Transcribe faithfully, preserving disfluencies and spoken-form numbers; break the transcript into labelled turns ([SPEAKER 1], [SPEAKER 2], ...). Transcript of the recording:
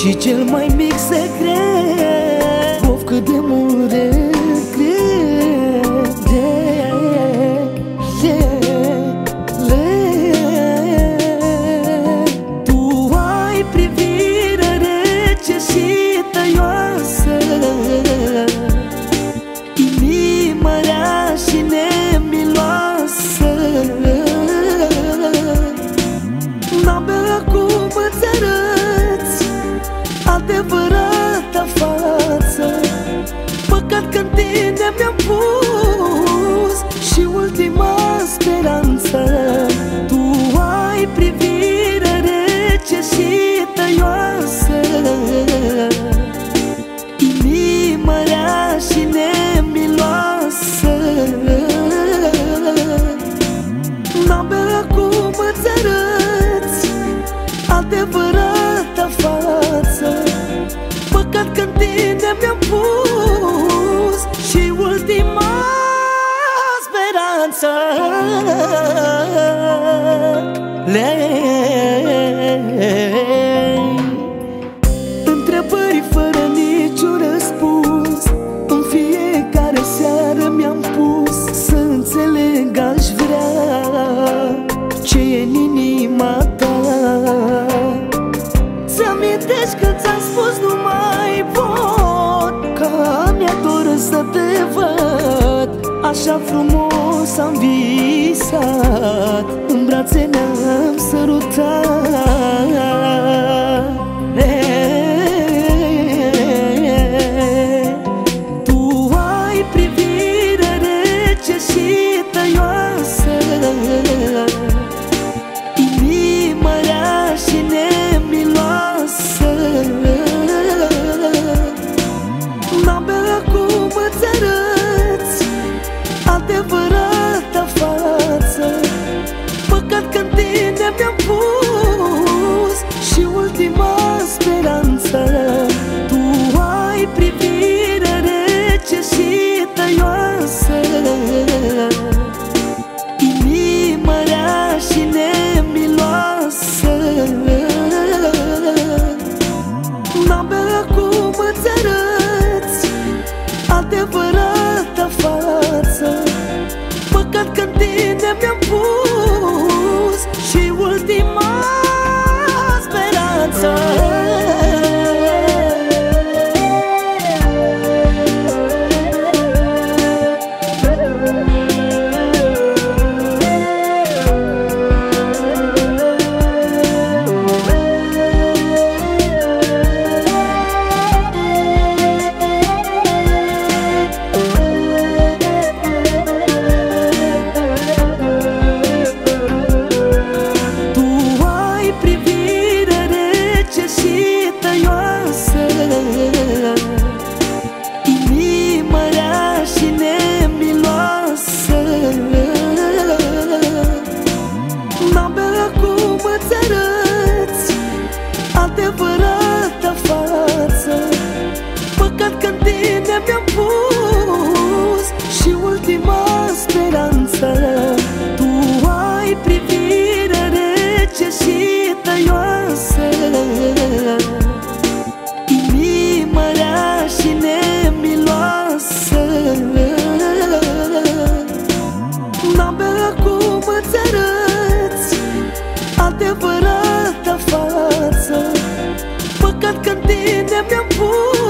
[SPEAKER 1] și cel mai mic secret. Of, cât de mult regret. Tu ai privire rece și tăioasă, inima rea și nemiloasă. N-abia acum îți arăți adevărata față. Păcat că în tine mi-am pus și ultima speranță. Tu ai privire rece și tăioasă, inima rea și nemiloasă. N-abia acum îți arăți adevărata față. Păcat că în tine mi-am pus și ultima speranță. Întrebări fără niciun răspuns, în fiecare seară mi-am pus să înțeleg, aș vrea ce e în inima ta. Ți-amintești că ți-am spus nu mai pot, că mi-e dor să te văd. Așa frumos am visat, în brațe ne-am sărutat. Tu ai privire rece și tăioasă, inima rea și nemiloasă. N-abia acum îți arăți adevărata față. Păcat că în tine mi-am pus și ultima speranță. Tu ai privire rece și tăioasă, inima rea și nemiloasă. N-abia acum îți arăți adevărata față. Păcat că în tine mi-am pus și ultima speranță. Inima rea și nemiloasă. N-abia acum îți arăți adevărata față. Păcat că în tine mi-am pus și ultima speranță. Tu ai privire rece și tăioasă, inima rea și nemiloasă. N-abia acum îți arăți adevărata față. Păcat că în tine mi-am pus